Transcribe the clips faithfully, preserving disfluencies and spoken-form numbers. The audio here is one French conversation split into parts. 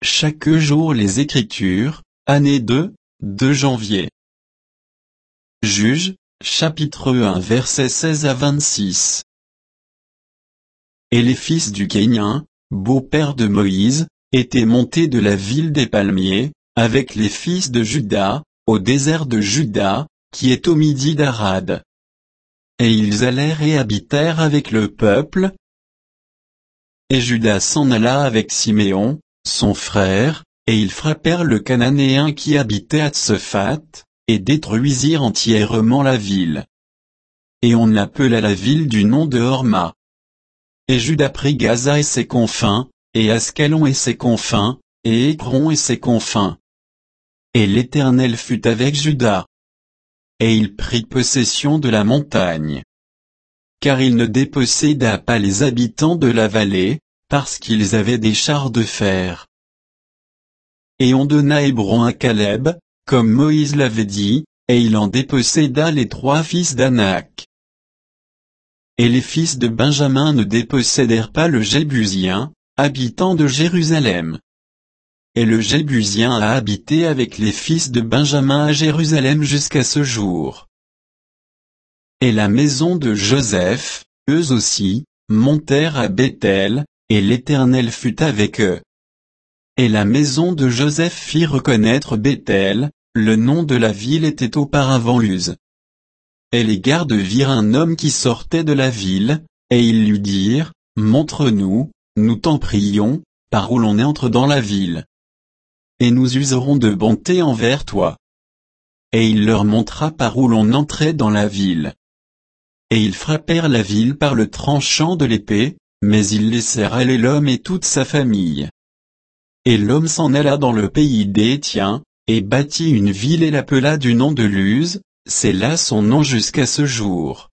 chaque jour les Écritures, année deux, deux janvier. Juges, chapitre un versets seize à vingt-six. Et les fils du Kénien, beau-père de Moïse, étaient montés de la ville des palmiers, avec les fils de Juda, au désert de Juda, qui est au midi d'Arad. Et ils allèrent et habitèrent avec le peuple. Et Juda s'en alla avec Siméon, son frère, et ils frappèrent le Cananéen qui habitait à Tsephat, et détruisirent entièrement la ville. Et on appela la ville du nom de Horma. Et Juda prit Gaza et ses confins, et Ascalon et ses confins, et Écron et ses confins. Et l'Éternel fut avec Juda. Et il prit possession de la montagne. Car il ne déposséda pas les habitants de la vallée, parce qu'ils avaient des chars de fer. Et on donna Hébron à Caleb, comme Moïse l'avait dit, et il en déposséda les trois fils d'Anak. Et les fils de Benjamin ne dépossédèrent pas le Jébusien, habitant de Jérusalem. Et le Jébusien a habité avec les fils de Benjamin à Jérusalem jusqu'à ce jour. Et la maison de Joseph, eux aussi, montèrent à Béthel, et l'Éternel fut avec eux. Et la maison de Joseph fit reconnaître Béthel, le nom de la ville était auparavant Luz. Et les gardes virent un homme qui sortait de la ville, et ils lui dirent, « Montre-nous, nous t'en prions, par où l'on entre dans la ville. Et nous userons de bonté envers toi. » Et il leur montra par où l'on entrait dans la ville. Et ils frappèrent la ville par le tranchant de l'épée, mais ils laissèrent aller l'homme et toute sa famille. Et l'homme s'en alla dans le pays des Hétiens, et bâtit une ville et l'appela du nom de Luz, c'est là son nom jusqu'à ce jour.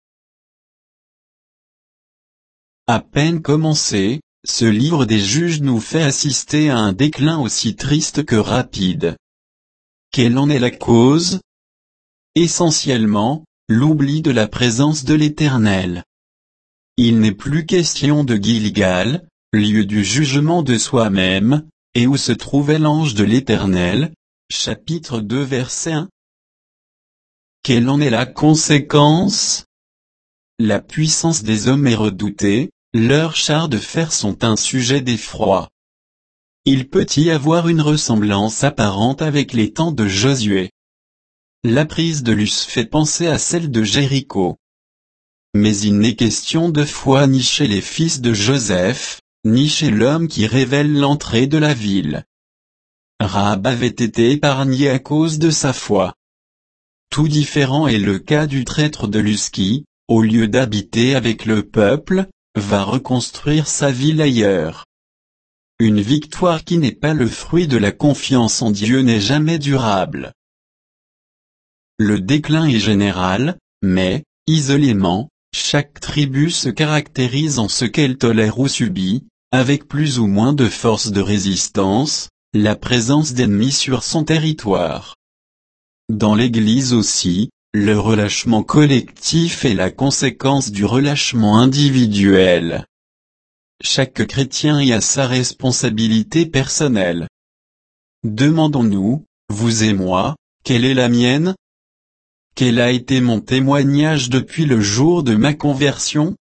À peine commencé, ce livre des Juges nous fait assister à un déclin aussi triste que rapide. Quelle en est la cause? Essentiellement, l'oubli de la présence de l'Éternel. Il n'est plus question de Gilgal, lieu du jugement de soi-même, et où se trouvait l'ange de l'Éternel, chapitre deux verset un. Quelle en est la conséquence? La puissance des hommes est redoutée, leurs chars de fer sont un sujet d'effroi. Il peut y avoir une ressemblance apparente avec les temps de Josué. La prise de Luz fait penser à celle de Jéricho. Mais il n'est question de foi ni chez les fils de Joseph, ni chez l'homme qui révèle l'entrée de la ville. Rahab avait été épargnée à cause de sa foi. Tout différent est le cas du traître de Luz qui, au lieu d'habiter avec le peuple, va reconstruire sa ville ailleurs. Une victoire qui n'est pas le fruit de la confiance en Dieu n'est jamais durable. Le déclin est général, mais, isolément, chaque tribu se caractérise en ce qu'elle tolère ou subit, avec plus ou moins de force de résistance, la présence d'ennemis sur son territoire. Dans l'Église aussi, le relâchement collectif est la conséquence du relâchement individuel. Chaque chrétien y a sa responsabilité personnelle. Demandons-nous, vous et moi, quelle est la mienne? Quel a été mon témoignage depuis le jour de ma conversion?